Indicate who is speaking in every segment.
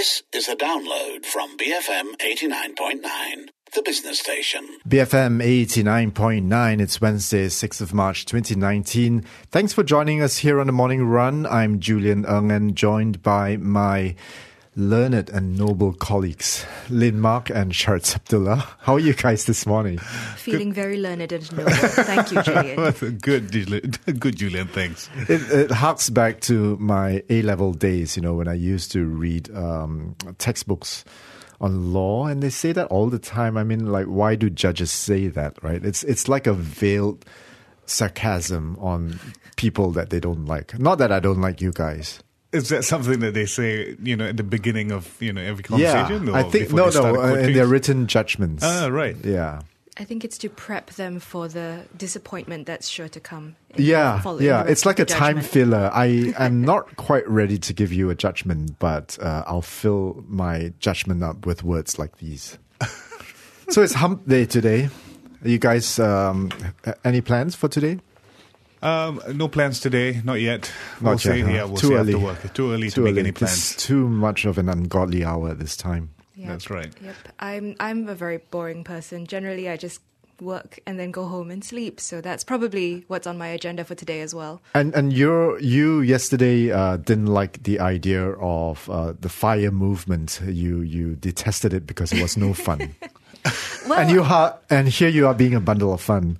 Speaker 1: This is a download from BFM 89.9, the business station.
Speaker 2: BFM 89.9, it's Wednesday, 6th of March 2019. Thanks for joining us here on The Morning Run. I'm Julian Ng and joined by my learned and noble colleagues, Lynn Mark and Sharts Abdullah. How are you guys this morning?
Speaker 3: Feeling very learned and noble. Thank you, Julian.
Speaker 4: Good, Julian, thanks.
Speaker 2: It harks back to my A-level days, when I used to read textbooks on law, and they say that all the time. I mean, like, why do judges say that, right? It's like a veiled sarcasm on people that they don't like. Not that I don't like you guys.
Speaker 4: Is that something that they say, at the beginning of, every conversation?
Speaker 2: Yeah, I think, no, in their written judgments.
Speaker 4: Ah, right.
Speaker 2: Yeah.
Speaker 3: I think it's to prep them for the disappointment that's sure to come.
Speaker 2: Yeah. It's like a time filler. I am not quite ready to give you a judgment, but I'll fill my judgment up with words like these. So it's hump day today. Are you guys, any plans for today?
Speaker 4: No plans today, not yet.
Speaker 2: We'll see
Speaker 4: after work. Too early to make any plans.
Speaker 2: It's too much of an ungodly hour at this time.
Speaker 3: Yep.
Speaker 4: That's right.
Speaker 3: Yep. I'm a very boring person. Generally, I just work and then go home and sleep. So that's probably what's on my agenda for today as well. And
Speaker 2: you yesterday didn't like the idea of the FIRE movement. You detested it because it was no fun.
Speaker 3: Well,
Speaker 2: and here you are being a bundle of fun.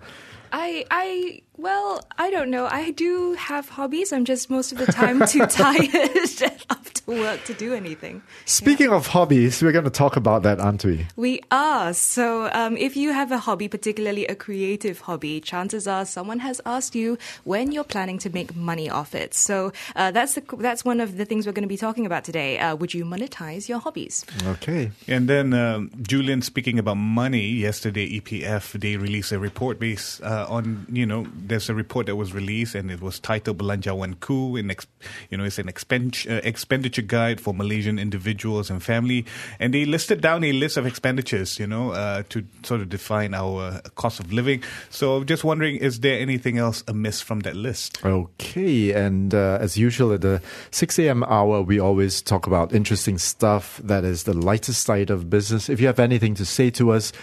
Speaker 3: I don't know. I do have hobbies. I'm just most of the time too tired after work to do anything.
Speaker 2: Speaking of hobbies, we're going to talk about that, aren't we?
Speaker 3: We are. So if you have a hobby, particularly a creative hobby, chances are someone has asked you when you're planning to make money off it. So that's one of the things we're going to be talking about today. Would you monetize your hobbies?
Speaker 2: Okay.
Speaker 4: And then, Julian, speaking about money, yesterday EPF, they released a report based on, there's a report that was released and it was titled Belanjawanku. It's an expenditure guide for Malaysian individuals and family. And they listed down a list of expenditures, to sort of define our cost of living. So just wondering, is there anything else amiss from that list?
Speaker 2: Okay. And as usual, at the 6 a.m. hour, we always talk about interesting stuff that is the lightest side of business. If you have anything to say to us,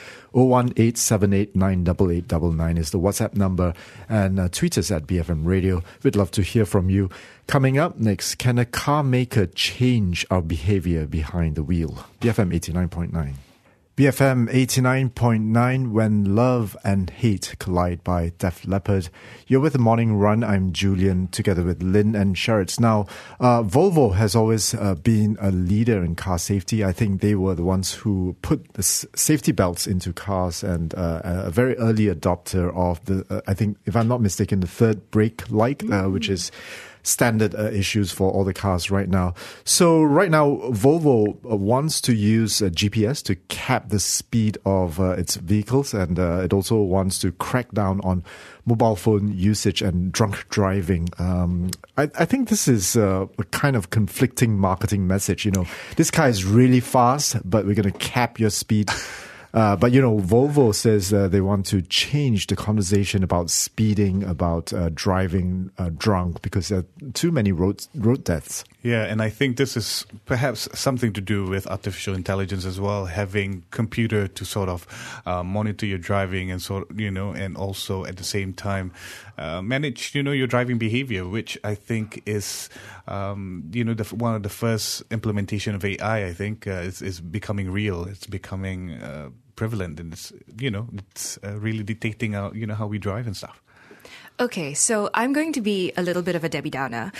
Speaker 2: 01878988899 is the WhatsApp number, and tweet us at BFM Radio. We'd love to hear from you. Coming up next, can a car maker change our behavior behind the wheel? BFM 89.9. BFM 89.9, When Love and Hate Collide by Def Leppard. You're with The Morning Run. I'm Julian, together with Lynn and Sharts. Now, Volvo has always been a leader in car safety. I think they were the ones who put the safety belts into cars, and a very early adopter of the, I think, if I'm not mistaken, the third brake light, which is standard issues for all the cars right now. So right now, Volvo wants to use GPS to cap the speed of its vehicles, and it also wants to crack down on mobile phone usage and drunk driving. I think this is a kind of conflicting marketing message. This car is really fast, but we're going to cap your speed. But Volvo says they want to change the conversation about speeding, about driving drunk, because there are too many road deaths.
Speaker 4: Yeah, and I think this is perhaps something to do with artificial intelligence as well, having computer to sort of monitor your driving and and also at the same time manage your driving behavior, which I think is one of the first implementation of AI. I think is becoming real. It's becoming prevalent, and it's really dictating how we drive and stuff.
Speaker 3: Okay, so I'm going to be a little bit of a Debbie Downer.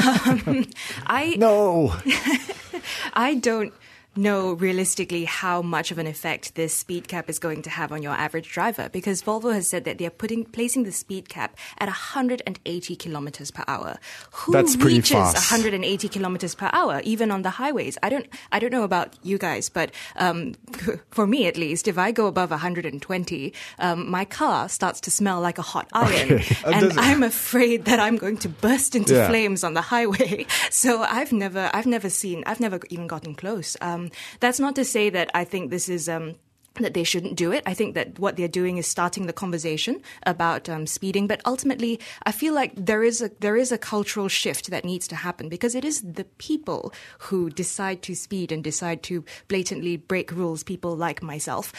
Speaker 2: No!
Speaker 3: I don't know realistically how much of an effect this speed cap is going to have on your average driver, because Volvo has said that they're placing the speed cap at 180 kilometers per hour.
Speaker 2: That's pretty
Speaker 3: reaches
Speaker 2: fast.
Speaker 3: 180 kilometers per hour, even on the highways? I don't know about you guys, but for me at least, if I go above 120, my car starts to smell like a hot iron.
Speaker 2: Okay.
Speaker 3: And I'm afraid that I'm going to burst into flames on the highway. So I've never even gotten close. That's not to say that I think this is that they shouldn't do it. I think that what they're doing is starting the conversation about speeding. But ultimately, I feel like there is a cultural shift that needs to happen, because it is the people who decide to speed and decide to blatantly break rules. People like myself.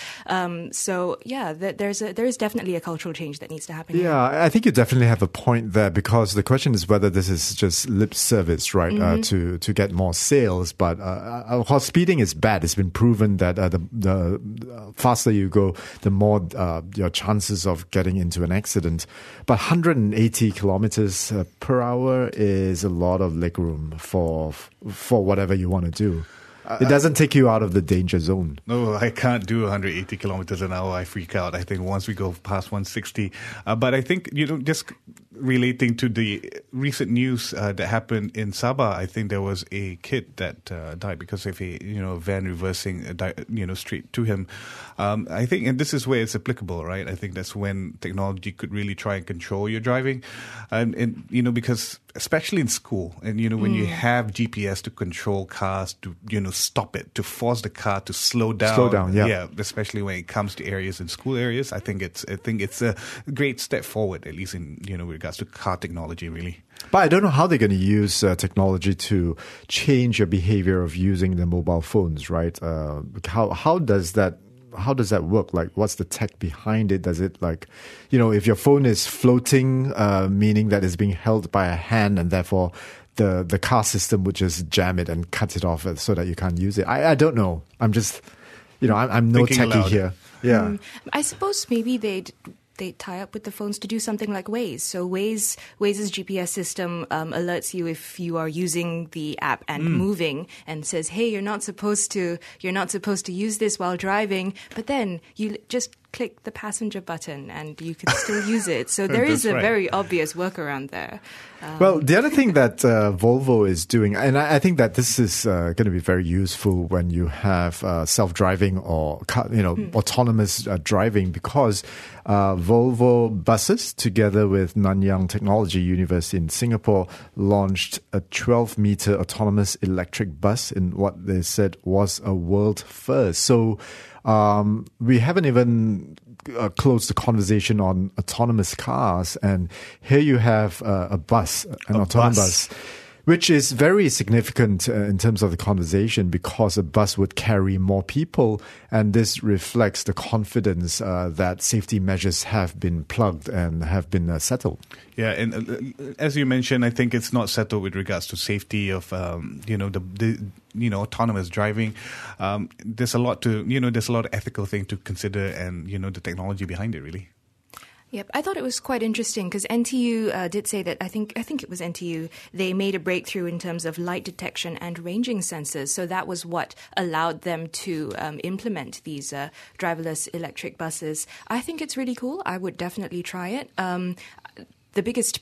Speaker 3: So yeah, there is definitely a cultural change that needs to happen.
Speaker 2: Yeah, I think you definitely have a point there, because the question is whether this is just lip service, right, to get more sales. But of course, speeding is bad. It's been proven that the faster you go, the more your chances of getting into an accident. But 180 kilometers per hour is a lot of legroom for whatever you want to do. It doesn't take you out of the danger zone.
Speaker 4: No, I can't do 180 kilometers an hour. I freak out, I think, once we go past 160. But I think, just relating to the recent news that happened in Sabah, I think there was a kid that died because of a van reversing straight to him. I think, and this is where it's applicable, right? I think that's when technology could really try and control your driving, and because especially in school, and when you have GPS to control cars, to stop it, to force the car to slow down. Yeah, especially when it comes to areas in school areas. I think it's a great step forward, at least in regards to car technology, really.
Speaker 2: But I don't know how they're going to use technology to change your behavior of using the mobile phones, right? How does that work? Like, what's the tech behind it? Does it if your phone is floating, meaning that it's being held by a hand, and therefore the car system would just jam it and cut it off so that you can't use it? I don't know. I'm just, I'm no techie here. Yeah.
Speaker 3: I suppose maybe they tie up with the phones to do something like Waze. So Waze's GPS system alerts you if you are using the app and moving, and says, "Hey, you're not supposed to use this while driving." But then you just click the passenger button and you can still use it. So there is a very obvious workaround there.
Speaker 2: Well, the other thing that Volvo is doing, and I think that this is going to be very useful when you have self-driving or autonomous driving, because Volvo buses, together with Nanyang Technology University in Singapore, launched a 12-meter autonomous electric bus in what they said was a world first. So we haven't even closed the conversation on autonomous cars, and here you have an autonomous bus, which is very significant in terms of the conversation, because a bus would carry more people, and this reflects the confidence that safety measures have been plugged and have been settled.
Speaker 4: Yeah, and as you mentioned, I think it's not settled with regards to safety of autonomous driving. There's a lot of ethical things to consider, and the technology behind it, really.
Speaker 3: Yep, I thought it was quite interesting because NTU did say that, I think it was NTU, they made a breakthrough in terms of light detection and ranging sensors. So that was what allowed them to implement these driverless electric buses. I think it's really cool. I would definitely try it. The biggest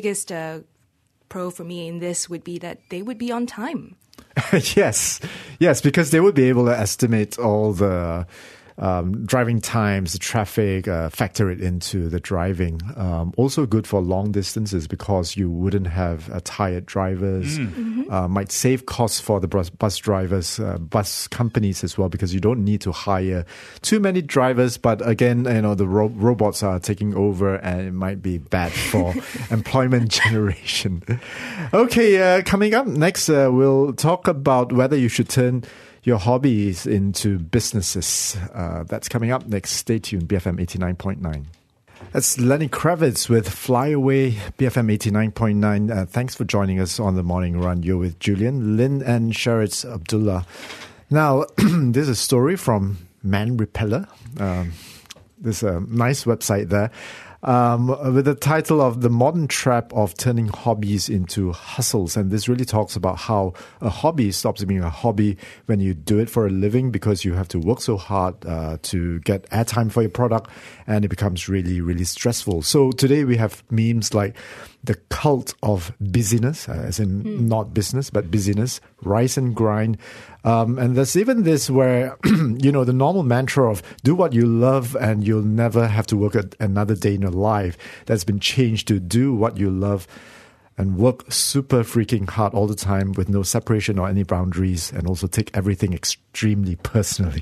Speaker 3: pro for me in this would be that they would be on time.
Speaker 2: Yes, because they would be able to estimate all the driving times, the traffic, factor it into the driving. Also good for long distances, because you wouldn't have tired drivers. Might save costs for the bus drivers, bus companies as well, because you don't need to hire too many drivers. But again, the robots are taking over, and it might be bad for employment generation. Okay, coming up next, we'll talk about whether you should turn your hobbies into businesses. That's coming up next. Stay tuned. BFM 89.9. That's Lenny Kravitz with Fly Away, BFM 89.9. Thanks for joining us on the Morning Run. You're with Julian, Lynn, and Sheritz Abdullah. Now, there's a story from Man Repeller. There's a nice website there. With the title of The Modern Trap of Turning Hobbies into Hustles. And this really talks about how a hobby stops being a hobby when you do it for a living, because you have to work so hard to get airtime for your product, and it becomes really, really stressful. So today we have memes like the cult of busyness, as in not business, but busyness, rise and grind. And there's even this where, the normal mantra of do what you love and you'll never have to work another day in your life, that's been changed to do what you love and work super freaking hard all the time with no separation or any boundaries, and also take everything extremely personally.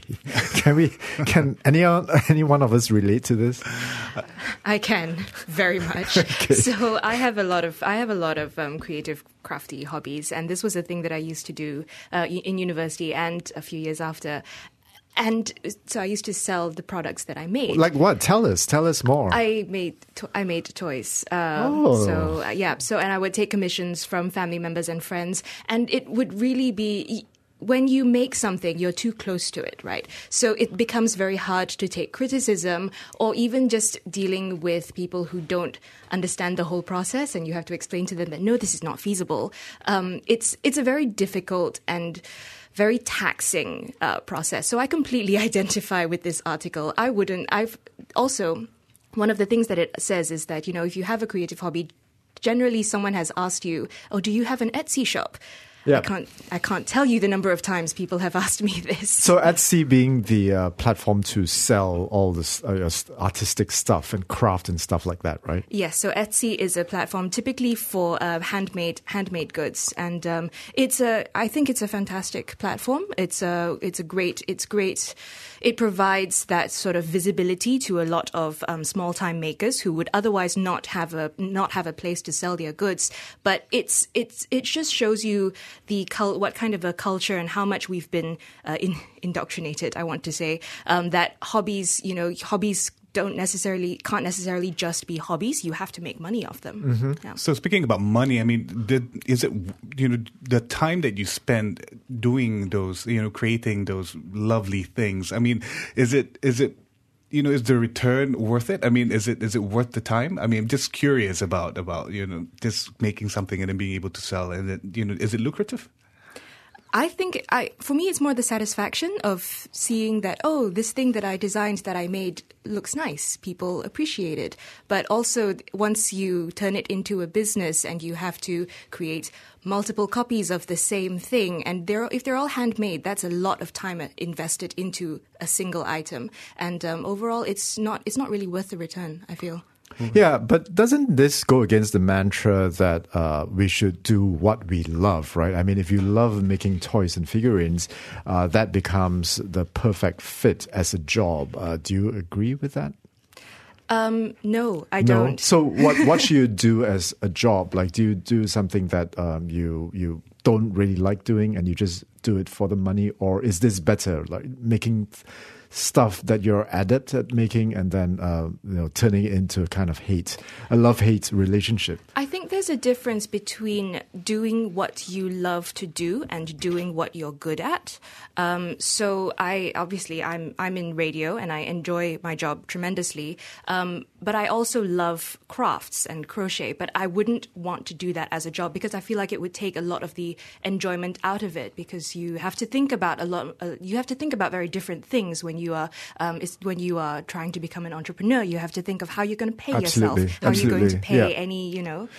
Speaker 2: Can any one of us relate to this?
Speaker 3: I can very much.
Speaker 2: Okay.
Speaker 3: So I have a lot of creative, crafty hobbies, and this was a thing that I used to do in university and a few years after. And so I used to sell the products that I made.
Speaker 2: Like what? Tell us more.
Speaker 3: I made toys. So and I would take commissions from family members and friends, and it would really be, when you make something, you're too close to it, right? So it becomes very hard to take criticism, or even just dealing with people who don't understand the whole process, and you have to explain to them that, no, this is not feasible. It's a very difficult and very taxing process. So I completely identify with this article. I've also, one of the things that it says is that, if you have a creative hobby, generally someone has asked you, oh, do you have an Etsy shop?
Speaker 2: Yeah.
Speaker 3: I can't tell you the number of times people have asked me this.
Speaker 2: So Etsy being the platform to sell all this artistic stuff and craft and stuff like that, right? Yes.
Speaker 3: So Etsy is a platform typically for handmade goods, and I think it's a fantastic platform. It's great. It provides that sort of visibility to a lot of small time makers who would otherwise not have a place to sell their goods. But it just shows you what kind of a culture and how much we've been indoctrinated, I want to say, that hobbies can't necessarily just be hobbies. You have to make money off them.
Speaker 2: Mm-hmm.
Speaker 3: Yeah.
Speaker 4: So speaking about money, I mean, is it the time that you spend doing those, creating those lovely things? I mean, is the return worth it? I mean, is it worth the time? I mean, I'm just curious about just making something and then being able to sell, and is it lucrative?
Speaker 3: I think for me, it's more the satisfaction of seeing that, oh, this thing that I designed, that I made, looks nice. People appreciate it. But also, once you turn it into a business and you have to create multiple copies of the same thing, and if they're all handmade, that's a lot of time invested into a single item. And overall, it's not really worth the return, I feel.
Speaker 2: Mm-hmm. Yeah, but doesn't this go against the mantra that we should do what we love, right? I mean, if you love making toys and figurines, that becomes the perfect fit as a job. Do you agree with that?
Speaker 3: No, I don't.
Speaker 2: So what should you do as a job? Like, do you do something that you don't really like doing and you just do it for the money? Or is this better, like making stuff that you're adept at making and then turning it into a kind of a love-hate relationship?
Speaker 3: I think there's a difference between doing what you love to do and doing what you're good at. So I'm in radio and I enjoy my job tremendously, but I also love crafts and crochet, but I wouldn't want to do that as a job because I feel like it would take a lot of the enjoyment out of it, because you have to think about very different things when you are trying to become an entrepreneur. You have to think of how you're going to pay yourself, how you're going to pay any,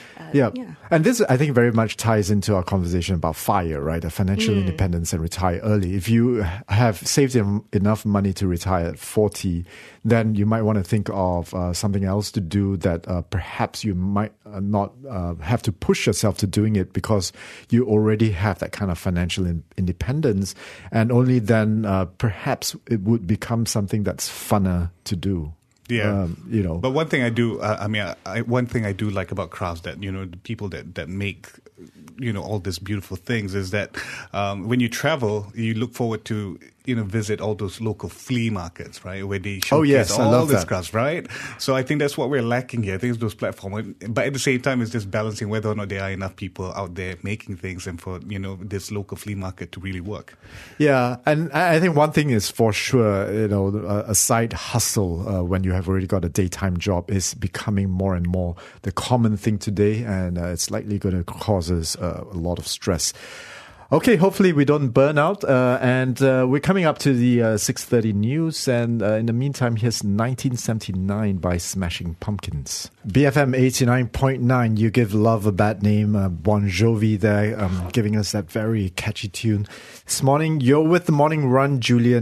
Speaker 2: And this, I think, very much ties into our conversation about FIRE, right? Financial independence and retire early. If you have saved enough money to retire at 40, then you might want to think of something else to do that perhaps you might not have to push yourself to doing it because you already have that kind of financial independence, and only then perhaps it would become something that's funner to do.
Speaker 4: Yeah, But one thing I do, one thing I do like about crafts, that the people that make all these beautiful things, is that when you travel, you look forward to visit all those local flea markets, right, where they showcase all these crafts, right? So I think that's what we're lacking here. I think it's those platforms, but at the same time, it's just balancing whether or not there are enough people out there making things, and for this local flea market to really work.
Speaker 2: Yeah, and I think one thing is for sure, a side hustle when you have already got a daytime job is becoming more and more the common thing today, and it's likely going to cause us a lot of stress. Okay, hopefully we don't burn out. And we're coming up to the 6:30 news. And in the meantime, here's 1979 by Smashing Pumpkins. BFM 89.9, You Give Love a Bad Name. Bon Jovi there, giving us that very catchy tune. This morning, you're with the Morning Run, Julian.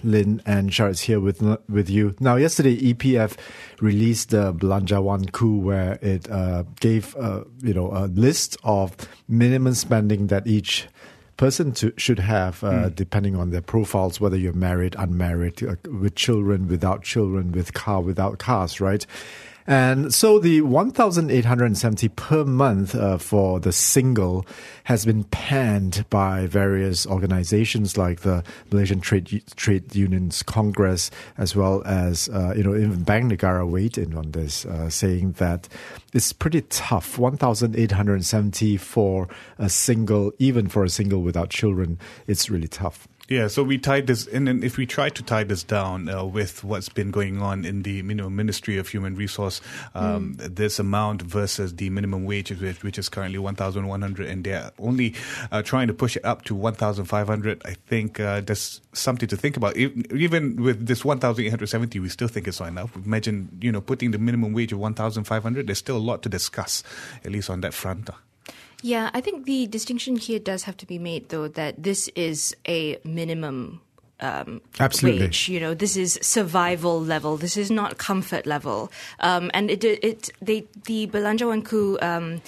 Speaker 2: Lynn and Sharit's here with you. Now, yesterday, EPF released the Belanjawan-ku, where it gave a list of minimum spending that each person should have, depending on their profiles, whether you're married, unmarried, with children, without children, with car, without cars, right? And so the 1,870 per month for the single has been panned by various organizations like the Malaysian Trade Unions Congress, as well as, even Bank Negara weighed in on this, saying that it's pretty tough. 1,870 for a single, even for a single without children, it's really tough.
Speaker 4: Yeah, so we tied this in, and if we try to tie this down with what's been going on in the Ministry of Human Resource, this amount versus the minimum wage, which is currently 1,100, and they're only trying to push it up to 1,500. I think there's something to think about. Even with this 1,870, we still think it's not enough. Imagine, putting the minimum wage of 1,500. There's still a lot to discuss, at least on that front.
Speaker 3: Yeah, I think the distinction here does have to be made, though, that this is a minimum
Speaker 2: Absolutely.
Speaker 3: wage. This is survival level. This is not comfort level. And the Belanjawan-ku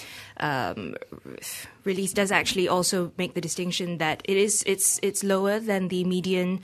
Speaker 3: release does actually also make the distinction that it's lower than the median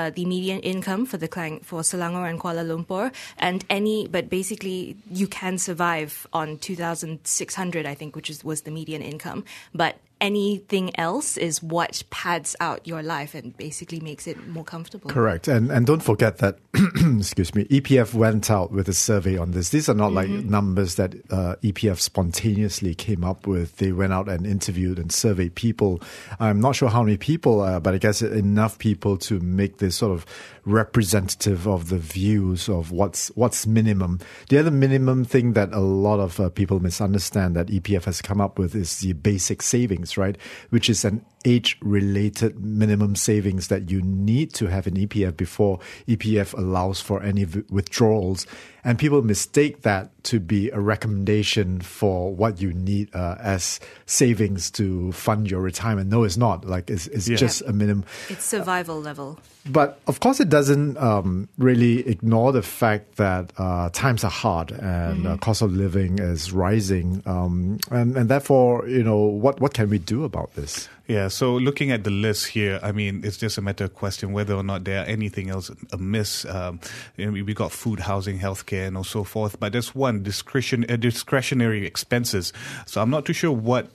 Speaker 3: income for Selangor and Kuala Lumpur, but basically you can survive on 2,600, I think, which was the median income, but anything else is what pads out your life and basically makes it more comfortable.
Speaker 2: Correct. And don't forget that, excuse me, EPF went out with a survey on this. These are not like numbers that EPF spontaneously came up with. They went out and interviewed and surveyed people. I'm not sure how many people, but I guess enough people to make this sort of representative of the views of what's minimum. The other minimum thing that a lot of people misunderstand that EPF has come up with is the basic savings, right? Which is an age-related minimum savings that you need to have in EPF before EPF allows for any withdrawals. And people mistake that to be a recommendation for what you need as savings to fund your retirement. No, it's not. It's just a minimum.
Speaker 3: It's survival level.
Speaker 2: But of course, it doesn't really ignore the fact that times are hard and cost of living is rising. And therefore, what can we do about this?
Speaker 4: Yeah, so looking at the list here, I mean, it's just a matter of question whether or not there are anything else amiss. We got food, housing, healthcare, and so forth. But there's one discretionary expenses. So I'm not too sure what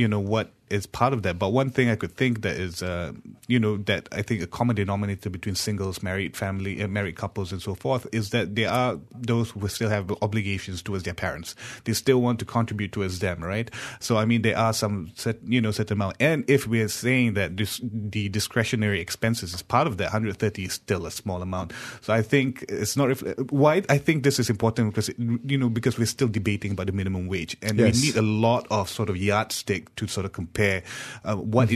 Speaker 4: is part of that. But one thing I could think that is, that I think a common denominator between singles, married couples, and so forth is that there are those who still have obligations towards their parents. They still want to contribute towards them, right? So I mean, there are some set amount. And if we are saying that the discretionary expenses is part of that, 130 is still a small amount. So I think it's not. Why I think this is important because we're still debating about the minimum wage, and we need a lot of sort of yardstick to sort of compare what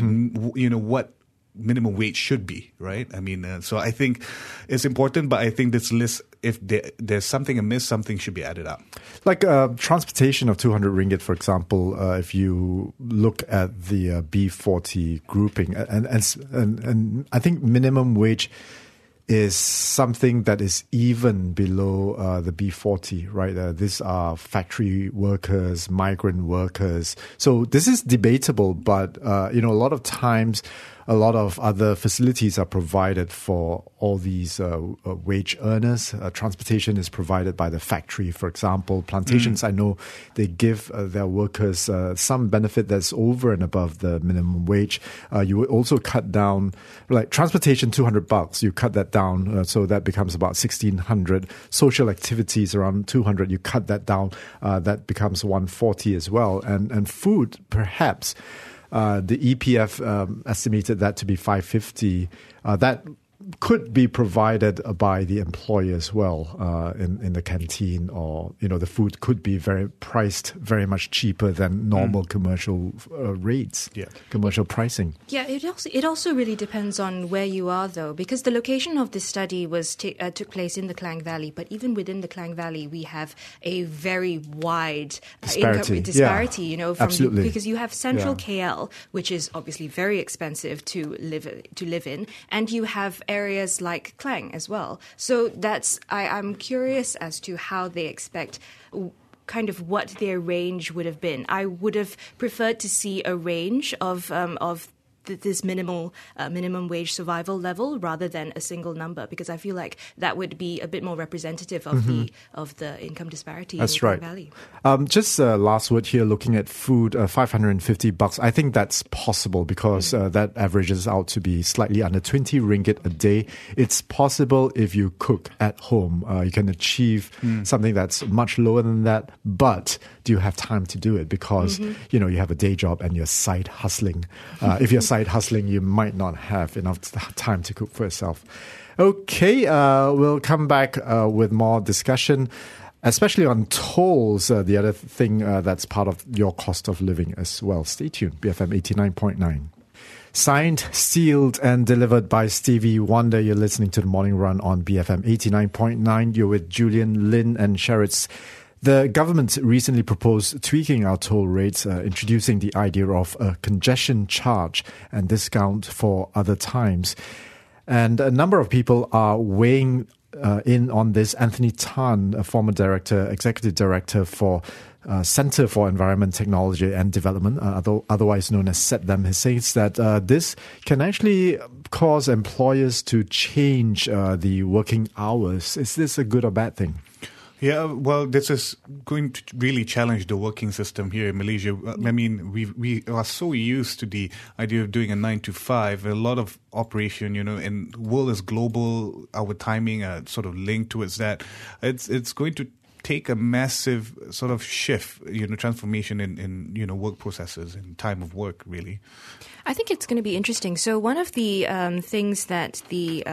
Speaker 4: minimum wage should be, right? I mean, so I think it's important, but I think this list, if there's something amiss, something should be added up.
Speaker 2: Like transportation of 200 ringgit, for example, if you look at the B40 grouping, and I think minimum wage is something that is even below the B40, right? These are factory workers, migrant workers. So this is debatable, but, a lot of times, a lot of other facilities are provided for all these wage earners. Transportation is provided by the factory, for example. Plantations, I know they give their workers some benefit that's over and above the minimum wage. You would also cut down, like transportation, $200. You cut that down, so that becomes about 1,600. Social activities around 200. You cut that down, that becomes 140 as well. And food, perhaps. The EPF estimated that to be 550. That could be provided by the employer as well in the canteen, or the food could be priced very much cheaper than normal commercial rates, commercial pricing.
Speaker 3: Yeah, it also really depends on where you are, though, because the location of this study took place in the Klang Valley, but even within the Klang Valley, we have a very wide disparity.
Speaker 2: Absolutely.
Speaker 3: Because you have central KL, which is obviously very expensive to live in, and you have areas like Klang as well. So I'm curious as to how they expect kind of what their range would have been. I would have preferred to see a range of this minimum wage survival level rather than a single number, because I feel like that would be a bit more representative of the income disparity in Klang Valley.
Speaker 2: Just last word here, looking at food, $550. I think that's possible because that averages out to be slightly under 20 ringgit a day. It's possible if you cook at home. You can achieve something that's much lower than that, but do you have time to do it? Because, you have a day job and you're side hustling. If you're side hustling, you might not have enough time to cook for yourself. Okay, we'll come back with more discussion, especially on tolls, the other thing that's part of your cost of living as well. Stay tuned, BFM 89.9. Signed, sealed, and delivered by Stevie Wonder. You're listening to The Morning Run on BFM 89.9. You're with Julian, Lynn, and Sherritz. The government recently proposed tweaking our toll rates, introducing the idea of a congestion charge and discount for other times. And a number of people are weighing in on this. Anthony Tan, a former executive director for Centre for Environment, Technology and Development, otherwise known as CETDEM, he says that this can actually cause employers to change the working hours. Is this a good or bad thing?
Speaker 4: Yeah, well, this is going to really challenge the working system here in Malaysia. I mean, we are so used to the idea of doing a 9 to 5. A lot of operation, and the world is global. Our timing sort of linked towards that. It's going to take a massive sort of shift, transformation in work processes and time of work, really.
Speaker 3: I think it's going to be interesting. So one of the things that the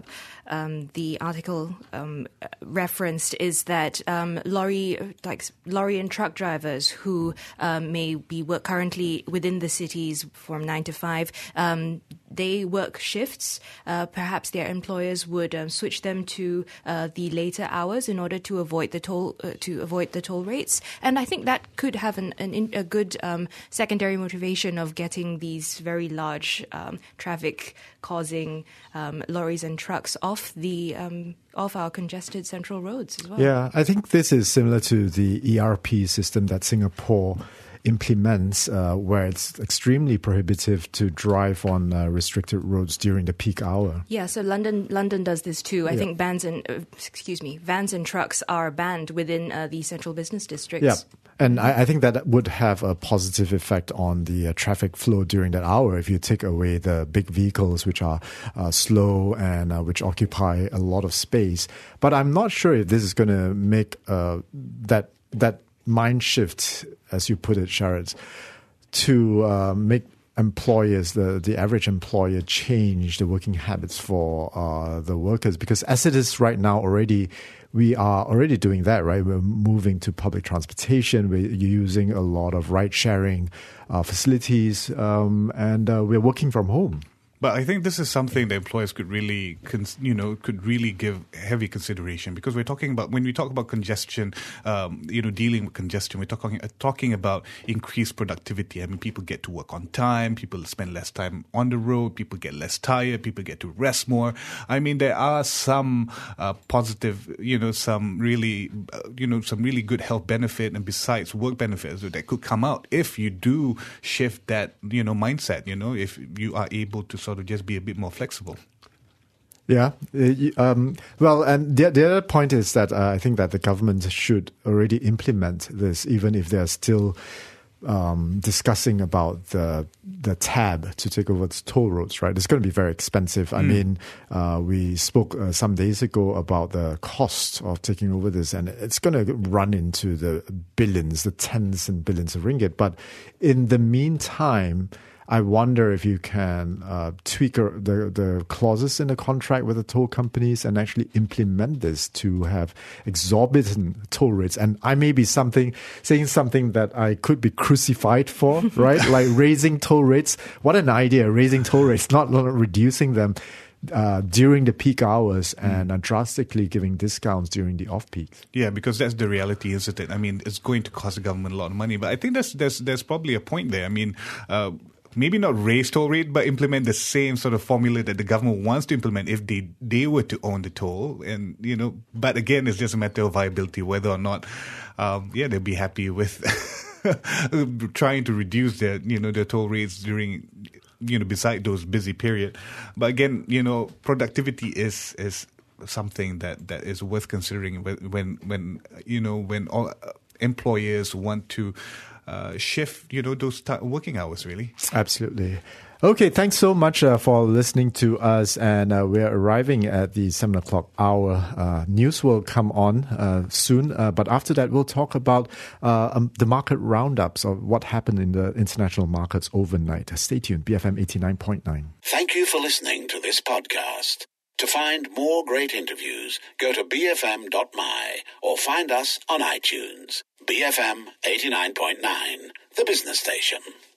Speaker 3: article referenced is that lorry and truck drivers who may be currently within the cities from 9 to 5, they work shifts. Perhaps their employers would switch them to the later hours in order to avoid the toll rates. And I think that could have a good secondary motivation of getting these very large traffic-causing lorries and trucks off our congested central roads as well.
Speaker 2: Yeah, I think this is similar to the ERP system that Singapore implements, where it's extremely prohibitive to drive on restricted roads during the peak hour.
Speaker 3: Yeah, so London does this too. I think vans and trucks are banned within the central business districts.
Speaker 2: Yeah. And I think that would have a positive effect on the traffic flow during that hour if you take away the big vehicles which are slow and which occupy a lot of space. But I'm not sure if this is going to make that mind shift, as you put it, Sherritz, to make employers, the average employer, change the working habits for the workers. Because as it is right now already, we are already doing that, right? We're moving to public transportation. We're using a lot of ride-sharing facilities, and we're working from home.
Speaker 4: But I think this is something that employers could really, give heavy consideration, because when we talk about congestion, dealing with congestion, we're talking about increased productivity. I mean, people get to work on time, people spend less time on the road, people get less tired, people get to rest more. I mean, there are some positive, some really good health benefit, and besides work benefits that could come out if you do shift that, mindset. If you are able to sort of just be a bit more flexible.
Speaker 2: Yeah. Well, and the other point is that I think that the government should already implement this, even if they're still discussing about the tab to take over the toll roads, right? It's going to be very expensive. I mean, we spoke some days ago about the cost of taking over this, and it's going to run into the billions, the tens and billions of ringgit. But in the meantime, I wonder if you can tweak the clauses in the contract with the toll companies and actually implement this to have exorbitant toll rates. And I may be saying something that I could be crucified for, right? Like raising toll rates. What an idea, raising toll rates, not reducing them during the peak hours and drastically giving discounts during the off-peaks.
Speaker 4: Yeah, because that's the reality, isn't it? I mean, it's going to cost the government a lot of money. But I think there's probably a point there. I mean, maybe not raise toll rate, but implement the same sort of formula that the government wants to implement if they were to own the toll. And, but again, it's just a matter of viability, whether or not, they'll be happy with trying to reduce their toll rates during, beside those busy period. But again, productivity is something that is worth considering when all employers want to shift, those working hours, really.
Speaker 2: Absolutely. Okay, thanks so much for listening to us. And we're arriving at the 7 o'clock hour. News will come on soon. But after that, we'll talk about the market roundups of what happened in the international markets overnight. Stay tuned, BFM 89.9.
Speaker 1: Thank you for listening to this podcast. To find more great interviews, go to bfm.my or find us on iTunes. BFM 89.9, the business station.